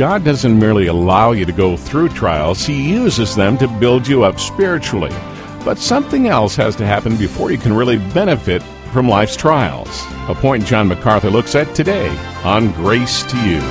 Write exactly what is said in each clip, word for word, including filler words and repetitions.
God doesn't merely allow you to go through trials, He uses them to build you up spiritually. But something else has to happen before you can really benefit from life's trials. A point John MacArthur looks at today on Grace to You.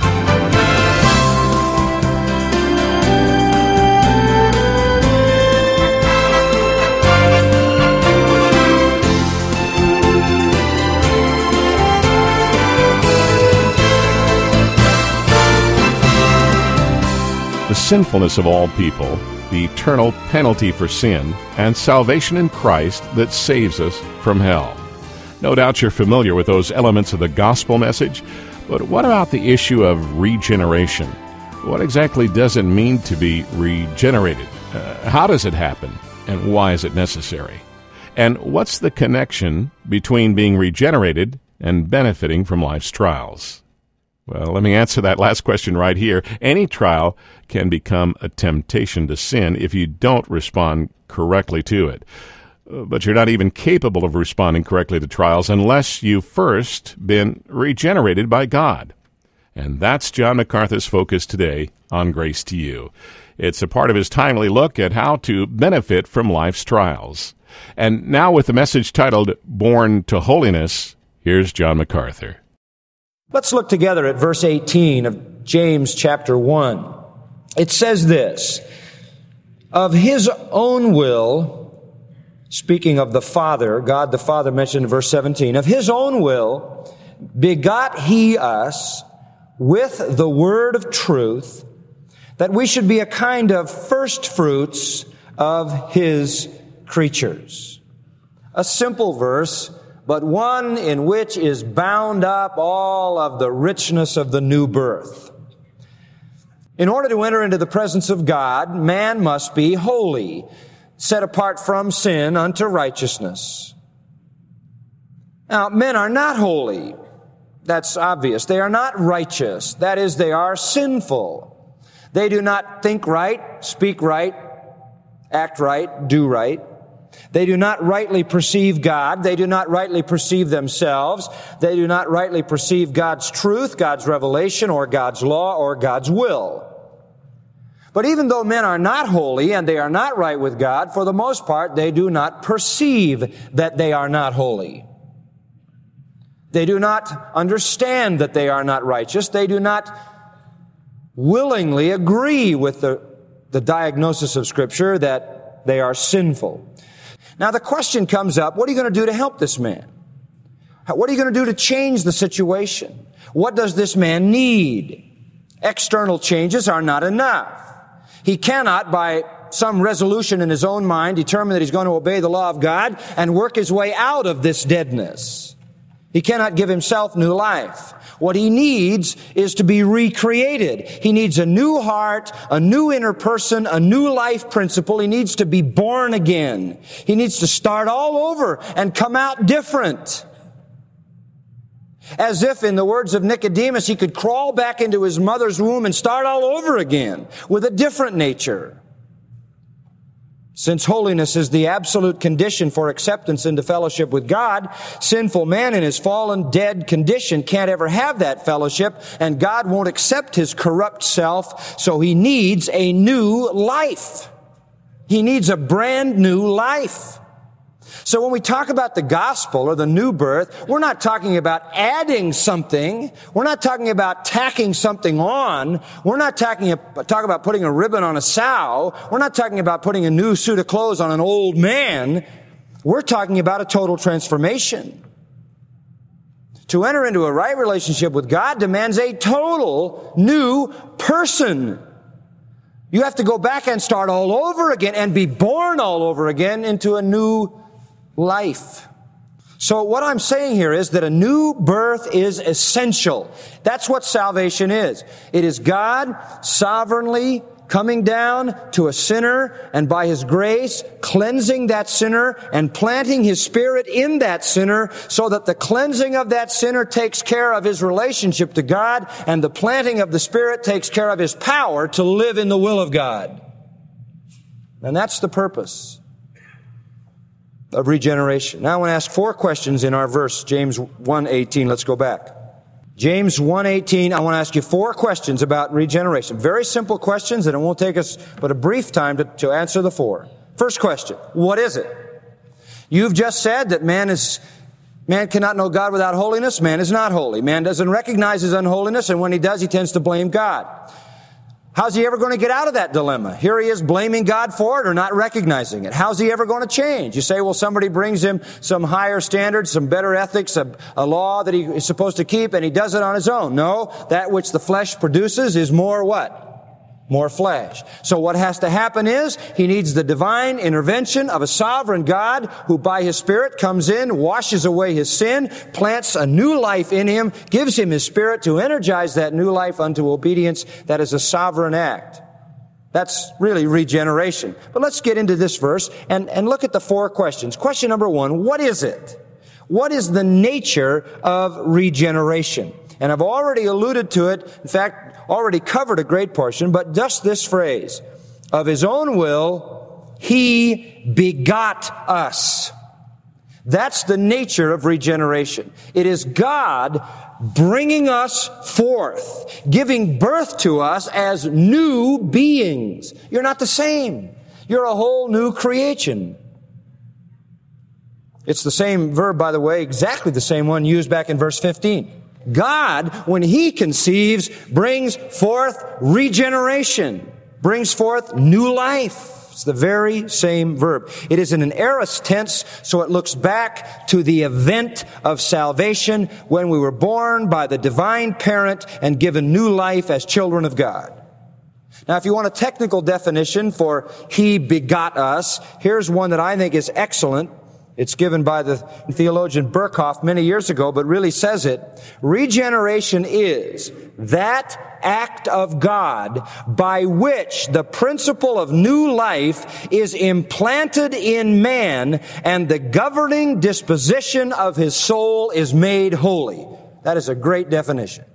The sinfulness of all people, the eternal penalty for sin, and salvation in Christ that saves us from hell. No doubt you're familiar with those elements of the gospel message, but what about the issue of regeneration? What exactly does it mean to be regenerated? Uh, how does it happen, and why is it necessary? And what's the connection between being regenerated and benefiting from life's trials? Well, let me answer that last question right here. Any trial can become a temptation to sin if you don't respond correctly to it. But you're not even capable of responding correctly to trials unless you've first been regenerated by God. And that's John MacArthur's focus today on Grace to You. It's a part of his timely look at how to benefit from life's trials. And now with the message titled, Born to Holiness, here's John MacArthur. Let's look together at verse eighteen of James chapter one. It says this, of His own will, speaking of the Father, God the Father mentioned in verse seventeen, of His own will begot He us with the word of truth, that we should be a kind of first fruits of His creatures. A simple verse, but one in which is bound up all of the richness of the new birth. In order to enter into the presence of God, man must be holy, set apart from sin unto righteousness. Now, men are not holy. That's obvious. They are not righteous. That is, they are sinful. They do not think right, speak right, act right, do right. They do not rightly perceive God. They do not rightly perceive themselves. They do not rightly perceive God's truth, God's revelation, or God's law, or God's will. But even though men are not holy and they are not right with God, for the most part, they do not perceive that they are not holy. They do not understand that they are not righteous. They do not willingly agree with the, the diagnosis of Scripture that they are sinful. Now the question comes up, what are you going to do to help this man? What are you going to do to change the situation? What does this man need? External changes are not enough. He cannot, by some resolution in his own mind, determine that he's going to obey the law of God and work his way out of this deadness. He cannot give himself new life. What he needs is to be recreated. He needs a new heart, a new inner person, a new life principle. He needs to be born again. He needs to start all over and come out different. As if, in the words of Nicodemus, he could crawl back into his mother's womb and start all over again with a different nature. Since holiness is the absolute condition for acceptance into fellowship with God, sinful man in his fallen, dead condition can't ever have that fellowship, and God won't accept his corrupt self, so he needs a new life. He needs a brand new life. So when we talk about the gospel or the new birth, we're not talking about adding something. We're not talking about tacking something on. We're not talking, talking about putting a ribbon on a sow. We're not talking about putting a new suit of clothes on an old man. We're talking about a total transformation. To enter into a right relationship with God demands a total new person. You have to go back and start all over again and be born all over again into a new life. So what I'm saying here is that a new birth is essential. That's what salvation is. It is God sovereignly coming down to a sinner and by His grace cleansing that sinner and planting His Spirit in that sinner so that the cleansing of that sinner takes care of his relationship to God and the planting of the Spirit takes care of his power to live in the will of God. And that's the purpose of regeneration. Now I want to ask four questions in our verse, James one eighteen. Let's go back. James one eighteen, I want to ask you four questions about regeneration. Very simple questions, and it won't take us but a brief time to, to answer the four. First question, what is it? You've just said that man is, man cannot know God without holiness. Man is not holy. Man doesn't recognize his unholiness, and when he does, he tends to blame God. How's he ever going to get out of that dilemma? Here he is blaming God for it or not recognizing it. How's he ever going to change? You say, well, somebody brings him some higher standards, some better ethics, a, a law that he is supposed to keep, and he does it on his own. No, that which the flesh produces is more what? More flesh. So what has to happen is he needs the divine intervention of a sovereign God who by his Spirit comes in, washes away his sin, plants a new life in him, gives him his Spirit to energize that new life unto obedience. That is a sovereign act. That's really regeneration. But let's get into this verse and, and look at the four questions. Question number one, what is it? What is the nature of regeneration? And I've already alluded to it. In fact, already covered a great portion, but just this phrase, of his own will, he begot us. That's the nature of regeneration. It is God bringing us forth, giving birth to us as new beings. You're not the same. You're a whole new creation. It's the same verb, by the way, exactly the same one used back in verse fifteen. God, when he conceives, brings forth regeneration, brings forth new life. It's the very same verb. It is in an aorist tense, so it looks back to the event of salvation when we were born by the divine parent and given new life as children of God. Now, if you want a technical definition for he begot us, here's one that I think is excellent. It's given by the theologian Berkhoff many years ago, but really says it. Regeneration is that act of God by which the principle of new life is implanted in man and the governing disposition of his soul is made holy. That is a great definition.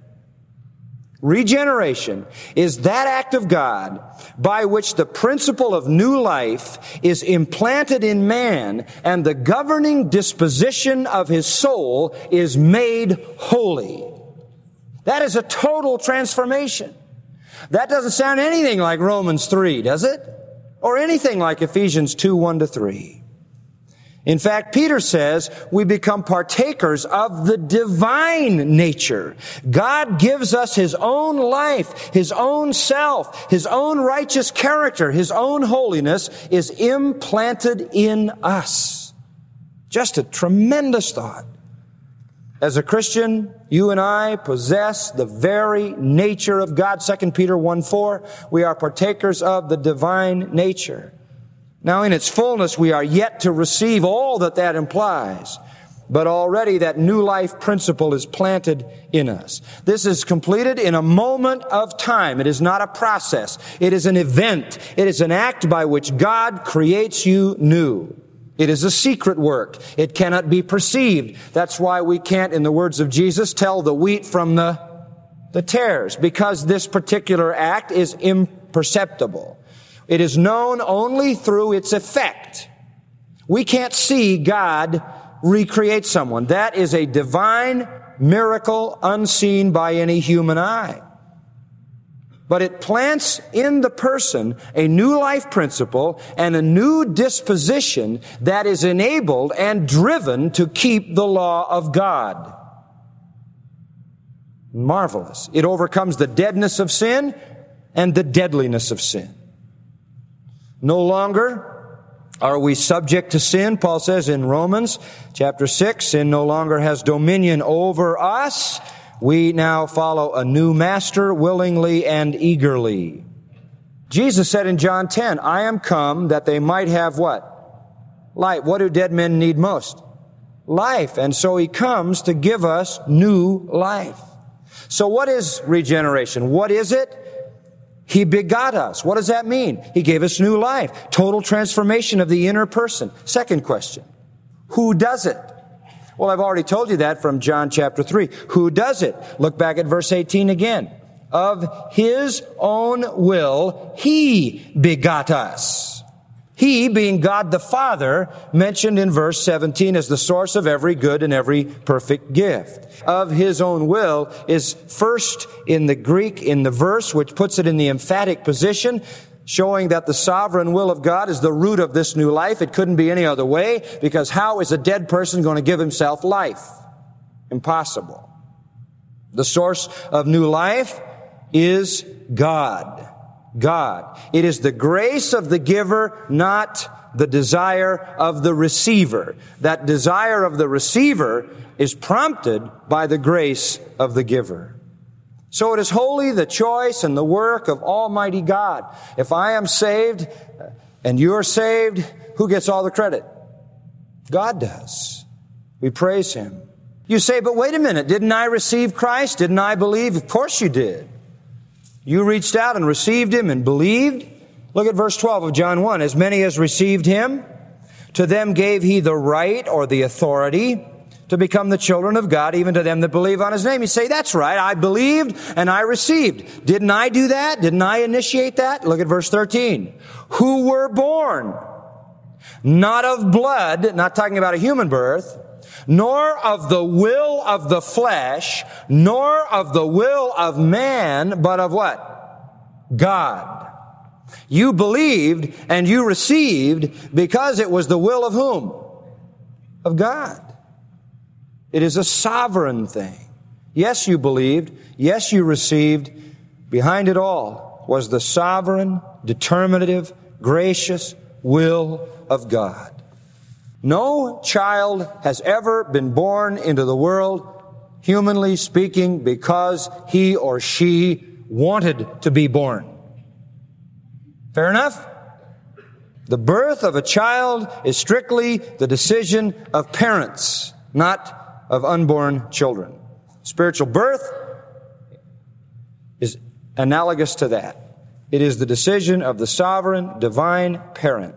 Regeneration is that act of God by which the principle of new life is implanted in man and the governing disposition of his soul is made holy. That is a total transformation. That doesn't sound anything like Romans three, does it? Or anything like Ephesians two, one to three. In fact, Peter says we become partakers of the divine nature. God gives us his own life, his own self, his own righteous character, his own holiness is implanted in us. Just a tremendous thought. As a Christian, you and I possess the very nature of God. Second Peter one four, we are partakers of the divine nature. Now, in its fullness, we are yet to receive all that that implies. But already that new life principle is planted in us. This is completed in a moment of time. It is not a process. It is an event. It is an act by which God creates you new. It is a secret work. It cannot be perceived. That's why we can't, in the words of Jesus, tell the wheat from the, the tares, because this particular act is imperceptible. It is known only through its effect. We can't see God recreate someone. That is a divine miracle unseen by any human eye. But it plants in the person a new life principle and a new disposition that is enabled and driven to keep the law of God. Marvelous. It overcomes the deadness of sin and the deadliness of sin. No longer are we subject to sin. Paul says in Romans chapter six, sin no longer has dominion over us. We now follow a new master willingly and eagerly. Jesus said in John ten, I am come that they might have what? Life. What do dead men need most? Life. And so he comes to give us new life. So what is regeneration? What is it? He begot us. What does that mean? He gave us new life. Total transformation of the inner person. Second question. Who does it? Well, I've already told you that from John chapter three. Who does it? Look back at verse eighteen again. Of his own will, he begot us. He, being God the Father, mentioned in verse seventeen as the source of every good and every perfect gift. Of His own will is first in the Greek in the verse, which puts it in the emphatic position, showing that the sovereign will of God is the root of this new life. It couldn't be any other way, because how is a dead person going to give himself life? Impossible. The source of new life is God. God. It is the grace of the giver, not the desire of the receiver. That desire of the receiver is prompted by the grace of the giver. So it is wholly the choice and the work of Almighty God. If I am saved and you're saved, who gets all the credit? God does. We praise Him. You say, but wait a minute, didn't I receive Christ? Didn't I believe? Of course you did. You reached out and received Him and believed. Look at verse twelve of John one. As many as received Him, to them gave He the right or the authority to become the children of God, even to them that believe on His name. You say, that's right, I believed and I received. Didn't I do that? Didn't I initiate that? Look at verse thirteen. Who were born, not of blood, not talking about a human birth, nor of the will of the flesh, nor of the will of man, but of what? God. You believed and you received because it was the will of whom? Of God. It is a sovereign thing. Yes, you believed. Yes, you received. Behind it all was the sovereign, determinative, gracious will of God. No child has ever been born into the world, humanly speaking, because he or she wanted to be born. Fair enough? The birth of a child is strictly the decision of parents, not of unborn children. Spiritual birth is analogous to that. It is the decision of the sovereign, divine parent.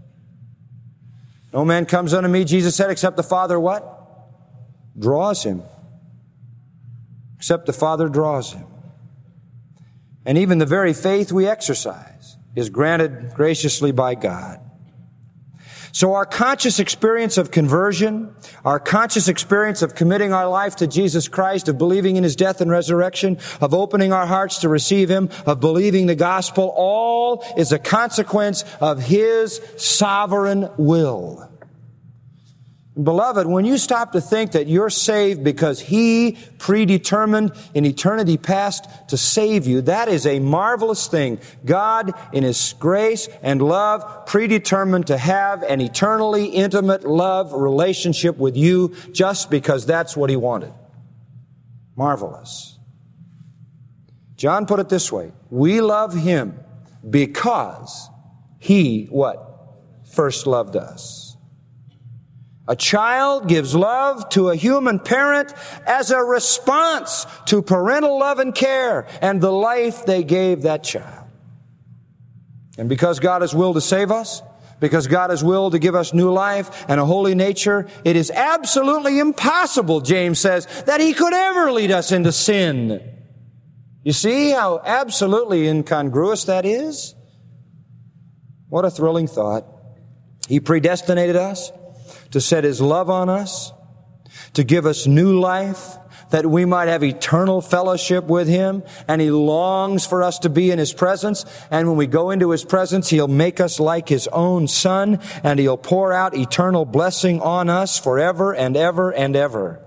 No man comes unto me, Jesus said, except the Father what? Draws him. Except the Father draws him. And even the very faith we exercise is granted graciously by God. So our conscious experience of conversion, our conscious experience of committing our life to Jesus Christ, of believing in His death and resurrection, of opening our hearts to receive Him, of believing the gospel, all is a consequence of His sovereign will. Beloved, when you stop to think that you're saved because He predetermined in eternity past to save you, that is a marvelous thing. God, in His grace and love, predetermined to have an eternally intimate love relationship with you just because that's what He wanted. Marvelous. John put it this way. We love Him because He, what? First loved us. A child gives love to a human parent as a response to parental love and care and the life they gave that child. And because God has willed to save us, because God has willed to give us new life and a holy nature, it is absolutely impossible, James says, that He could ever lead us into sin. You see how absolutely incongruous that is? What a thrilling thought. He predestinated us to set His love on us, to give us new life, that we might have eternal fellowship with Him, and He longs for us to be in His presence, and when we go into His presence, He'll make us like His own Son, and He'll pour out eternal blessing on us forever and ever and ever.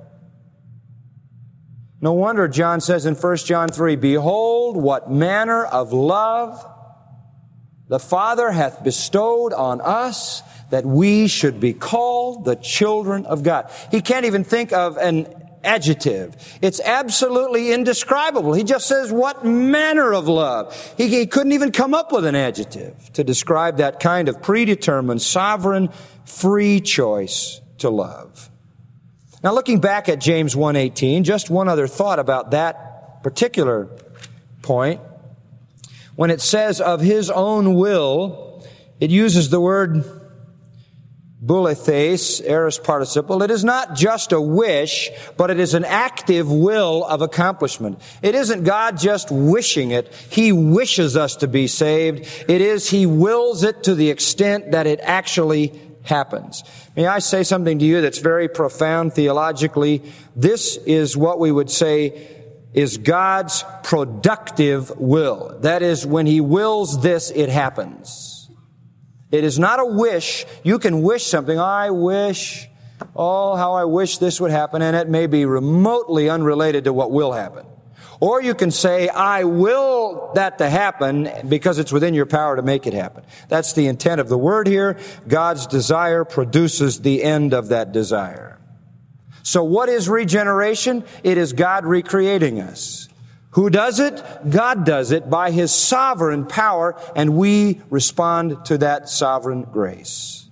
No wonder John says in First John three, behold, what manner of love the Father hath bestowed on us, that we should be called the children of God. He can't even think of an adjective. It's absolutely indescribable. He just says, what manner of love. He, he couldn't even come up with an adjective to describe that kind of predetermined, sovereign, free choice to love. Now, looking back at James one eighteen, just one other thought about that particular point. When it says of His own will, it uses the word Boulethes, aorist participle. It is not just a wish, but it is an active will of accomplishment. It isn't God just wishing it. He wishes us to be saved. It is He wills it to the extent that it actually happens. May I say something to you that's very profound theologically? This is what we would say is God's productive will. That is, when He wills this, it happens. It is not a wish. You can wish something. I wish, oh, how I wish this would happen, and it may be remotely unrelated to what will happen. Or you can say, I will that to happen because it's within your power to make it happen. That's the intent of the word here. God's desire produces the end of that desire. So what is regeneration? It is God recreating us. Who does it? God does it by His sovereign power, and we respond to that sovereign grace.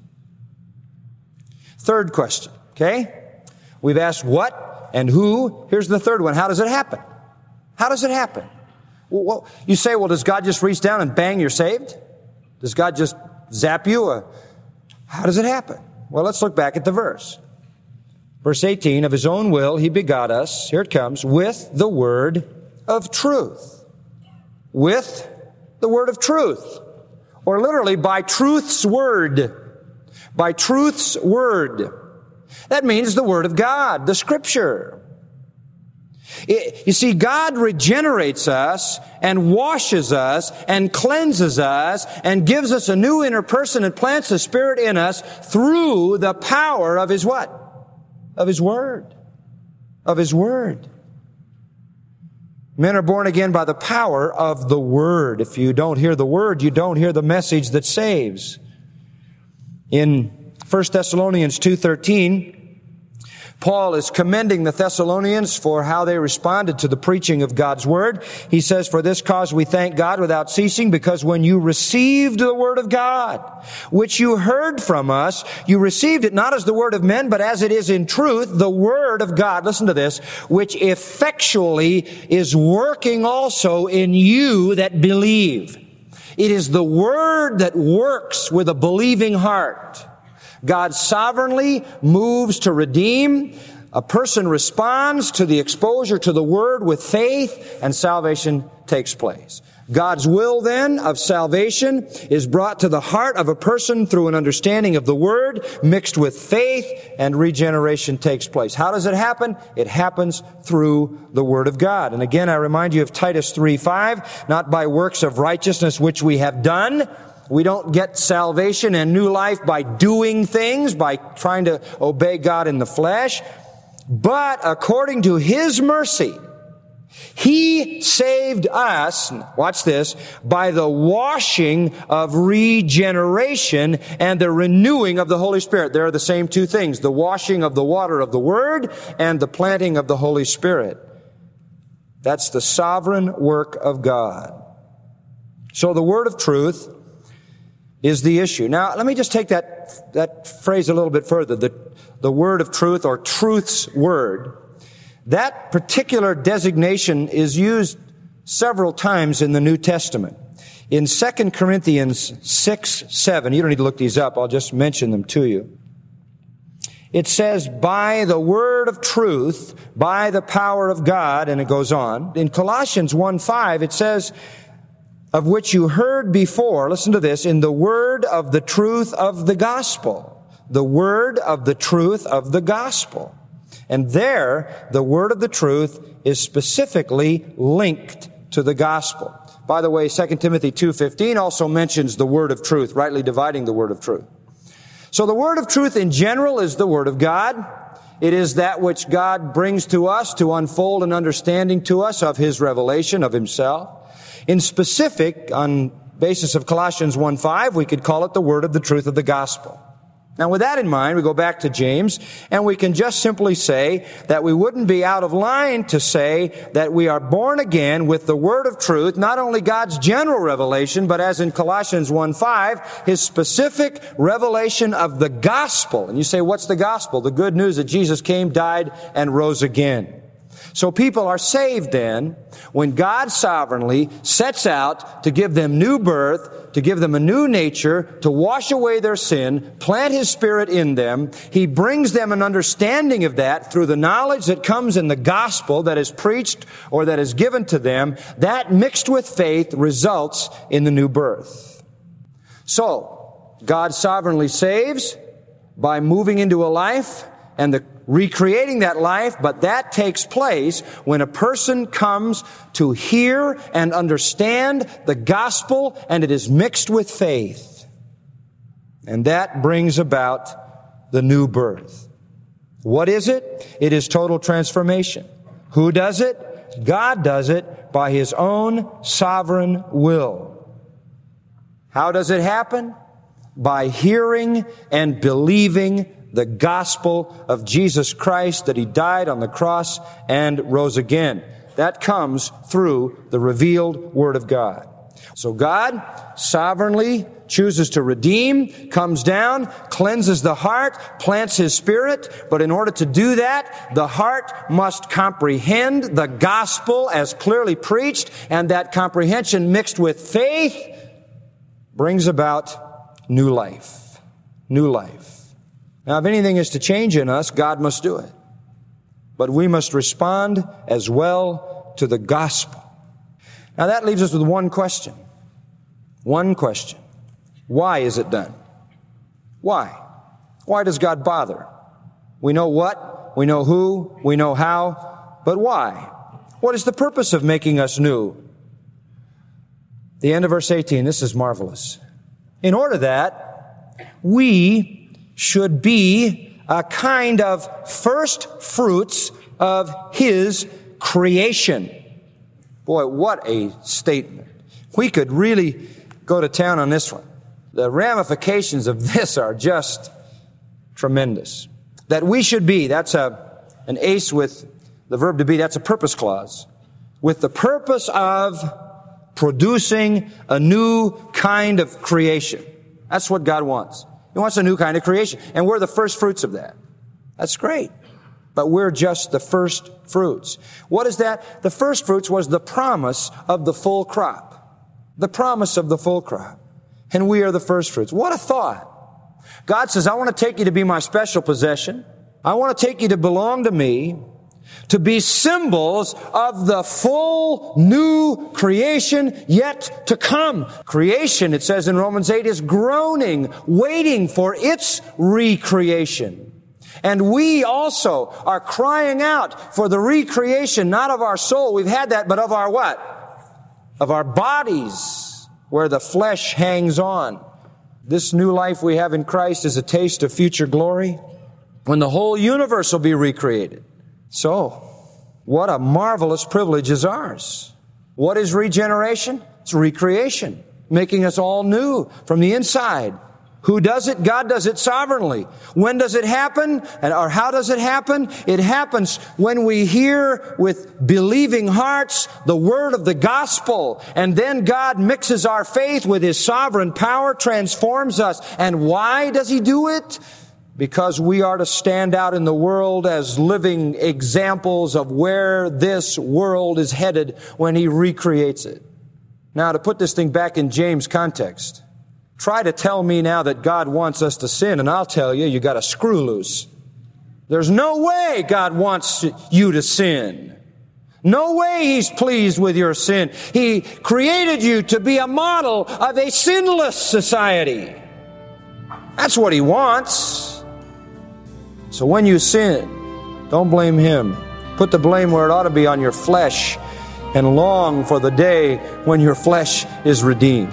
Third question, okay? We've asked what and who. Here's the third one. How does it happen? How does it happen? Well, you say, well, does God just reach down and bang, you're saved? Does God just zap you? Uh, how does it happen? Well, let's look back at the verse. Verse eighteen, of His own will He begot us, here it comes, with the word of truth. With the word of truth. Or literally, by truth's word. By truth's word. That means the word of God, the Scripture. It, you see, God regenerates us and washes us and cleanses us and gives us a new inner person and plants the Spirit in us through the power of His what? Of His Word. Of His Word. Men are born again by the power of the Word. If you don't hear the Word, you don't hear the message that saves. In First Thessalonians two thirteen, Paul is commending the Thessalonians for how they responded to the preaching of God's Word. He says, for this cause we thank God without ceasing, because when you received the Word of God, which you heard from us, you received it not as the word of men, but as it is in truth, the Word of God, listen to this, which effectually is working also in you that believe. It is the Word that works with a believing heart. God sovereignly moves to redeem. A person responds to the exposure to the Word with faith, and salvation takes place. God's will then of salvation is brought to the heart of a person through an understanding of the Word mixed with faith, and regeneration takes place. How does it happen? It happens through the Word of God. And again, I remind you of Titus three five, not by works of righteousness which we have done. We don't get salvation and new life by doing things, by trying to obey God in the flesh. But according to His mercy, He saved us, watch this, by the washing of regeneration and the renewing of the Holy Spirit. They are the same two things, the washing of the water of the Word and the planting of the Holy Spirit. That's the sovereign work of God. So the word of truth is the issue. Now, let me just take that, that phrase a little bit further. The, the word of truth, or truth's word. That particular designation is used several times in the New Testament. In Second Corinthians six seven, you don't need to look these up, I'll just mention them to you. It says, by the word of truth, by the power of God, and it goes on. In Colossians one five, it says, of which you heard before, listen to this, in the word of the truth of the gospel. The word of the truth of the gospel. And there, the word of the truth is specifically linked to the gospel. By the way, Second Timothy two fifteen also mentions the word of truth, rightly dividing the word of truth. So the word of truth in general is the word of God. It is that which God brings to us to unfold an understanding to us of His revelation of Himself. In specific, on basis of Colossians one five, we could call it the word of the truth of the gospel. Now, with that in mind, we go back to James, and we can just simply say that we wouldn't be out of line to say that we are born again with the word of truth, not only God's general revelation, but as in Colossians one five, His specific revelation of the gospel. And you say, what's the gospel? The good news that Jesus came, died, and rose again. So people are saved then when God sovereignly sets out to give them new birth, to give them a new nature, to wash away their sin, plant His Spirit in them. He brings them an understanding of that through the knowledge that comes in the gospel that is preached or that is given to them. That mixed with faith results in the new birth. So, God sovereignly saves by moving into a life and the recreating that life, but that takes place when a person comes to hear and understand the gospel and it is mixed with faith. And that brings about the new birth. What is it? It is total transformation. Who does it? God does it by His own sovereign will. How does it happen? By hearing and believing the gospel of Jesus Christ, that He died on the cross and rose again. That comes through the revealed Word of God. So God sovereignly chooses to redeem, comes down, cleanses the heart, plants His Spirit, but in order to do that, the heart must comprehend the gospel as clearly preached, and that comprehension mixed with faith brings about new life. New life. Now, if anything is to change in us, God must do it. But we must respond as well to the gospel. Now, that leaves us with one question. One question. Why is it done? Why? Why does God bother? We know what, we know who, we know how, but why? What is the purpose of making us new? The end of verse eighteen, this is marvelous. In order that we should be a kind of first fruits of His creation. Boy, what a statement. We could really go to town on this one. The ramifications of this are just tremendous. That we should be, that's a an ace with the verb to be, that's a purpose clause. With the purpose of producing a new kind of creation. That's what God wants. He wants a new kind of creation. And we're the first fruits of that. That's great. But we're just the first fruits. What is that? The first fruits was the promise of the full crop. The promise of the full crop. And we are the first fruits. What a thought. God says, I want to take you to be my special possession. I want to take you to belong to me, to be symbols of the full new creation yet to come. Creation, it says in Romans eight, is groaning, waiting for its recreation. And we also are crying out for the recreation, not of our soul, we've had that, but of our what? Of our bodies, where the flesh hangs on. This new life we have in Christ is a taste of future glory, when the whole universe will be recreated. So, what a marvelous privilege is ours. What is regeneration? It's recreation, making us all new from the inside. Who does it? God does it sovereignly. When does it happen? And, or how does it happen? It happens when we hear with believing hearts the word of the gospel. And then God mixes our faith with His sovereign power, transforms us. And why does He do it? Because we are to stand out in the world as living examples of where this world is headed when He recreates it. Now, to put this thing back in James' context, try to tell me now that God wants us to sin, and I'll tell you, you got a screw loose. There's no way God wants you to sin. No way He's pleased with your sin. He created you to be a model of a sinless society. That's what He wants. So when you sin, don't blame Him. Put the blame where it ought to be, on your flesh, and long for the day when your flesh is redeemed.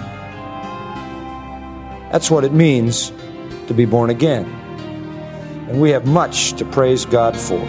That's what it means to be born again. And we have much to praise God for.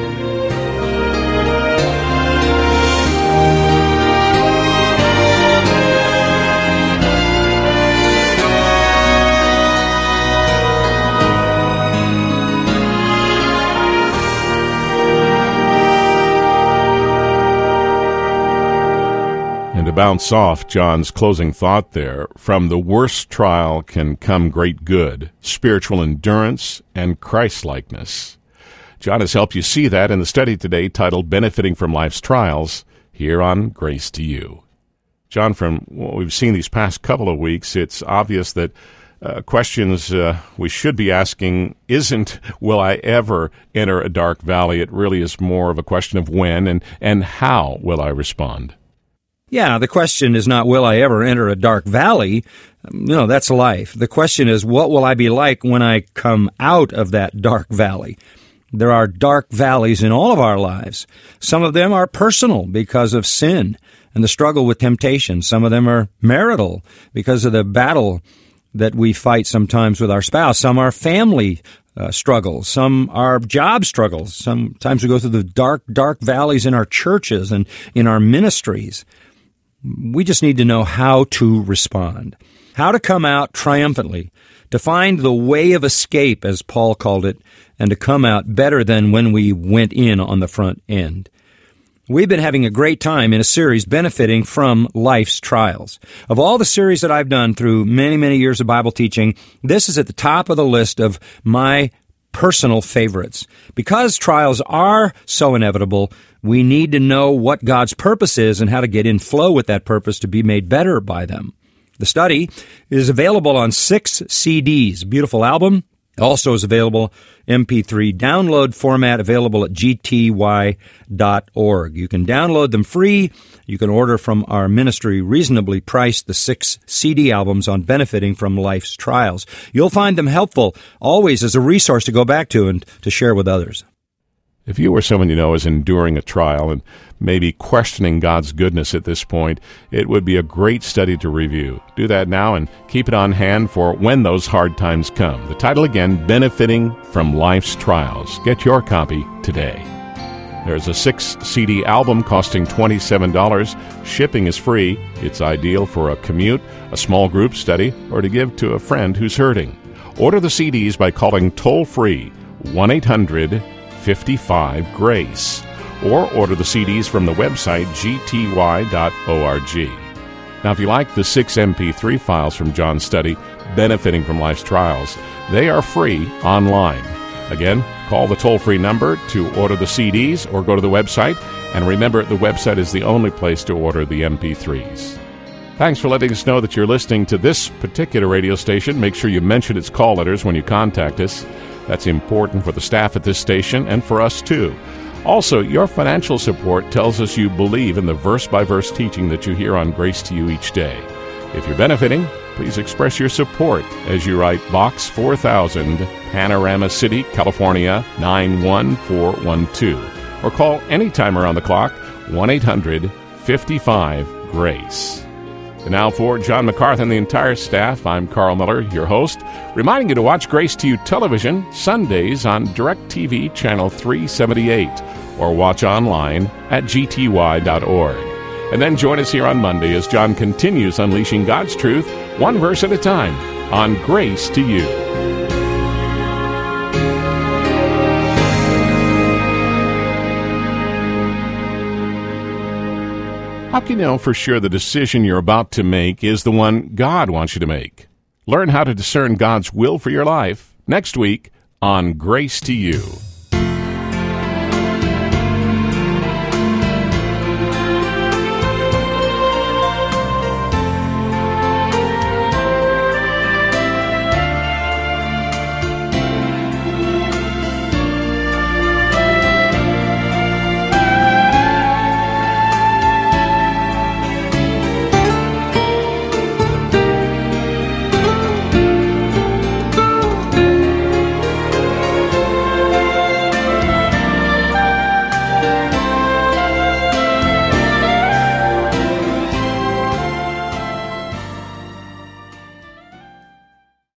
To bounce off John's closing thought there, from the worst trial can come great good, spiritual endurance, and Christ-likeness. John has helped you see that in the study today titled Benefiting from Life's Trials, here on Grace to You. John, from what we've seen these past couple of weeks, it's obvious that uh, questions uh, we should be asking isn't, will I ever enter a dark valley? It really is more of a question of when and, and how will I respond? Yeah, the question is not, will I ever enter a dark valley? No, that's life. The question is, what will I be like when I come out of that dark valley? There are dark valleys in all of our lives. Some of them are personal because of sin and the struggle with temptation. Some of them are marital because of the battle that we fight sometimes with our spouse. Some are family uh, struggles. Some are job struggles. Sometimes we go through the dark, dark valleys in our churches and in our ministries. We just need to know how to respond, how to come out triumphantly, to find the way of escape, as Paul called it, and to come out better than when we went in on the front end. We've been having a great time in a series benefiting from life's trials. Of all the series that I've done through many, many years of Bible teaching, this is at the top of the list of my personal favorites. Because trials are so inevitable, we need to know what God's purpose is and how to get in flow with that purpose to be made better by them. The study is available on six C Ds. Beautiful album. Also is available M P three download format, available at G T Y dot org. You can download them free. You can order from our ministry reasonably priced the six C D albums on benefiting from life's trials. You'll find them helpful always as a resource to go back to and to share with others. If you or someone you know is enduring a trial and maybe questioning God's goodness at this point, it would be a great study to review. Do that now and keep it on hand for when those hard times come. The title again, Benefiting from Life's Trials. Get your copy today. There's a six C D album costing twenty-seven dollars. Shipping is free. It's ideal for a commute, a small group study, or to give to a friend who's hurting. Order the C Ds by calling toll-free one eight hundred fifty-five GRACE or order the C Ds from the website G T Y dot org. Now, if you like the six M P three files from John's study, Benefiting from Life's Trials, they are free online. Again, call the toll-free number to order the C Ds or go to the website. And remember, the website is the only place to order the M P threes. Thanks for letting us know that you're listening to this particular radio station. Make sure you mention its call letters when you contact us. That's important for the staff at this station and for us, too. Also, your financial support tells us you believe in the verse-by-verse teaching that you hear on Grace to You each day. If you're benefiting, please express your support as you write Box four thousand, Panorama City, California, nine one four one two. Or call anytime around the clock, one eight hundred fifty-five GRACE. And now for John MacArthur and the entire staff, I'm Carl Miller, your host, reminding you to watch Grace to You Television Sundays on DirecTV Channel three seventy-eight or watch online at G T Y dot org. And then join us here on Monday as John continues unleashing God's truth, one verse at a time, on Grace to You. How can you know for sure the decision you're about to make is the one God wants you to make? Learn how to discern God's will for your life next week on Grace to You.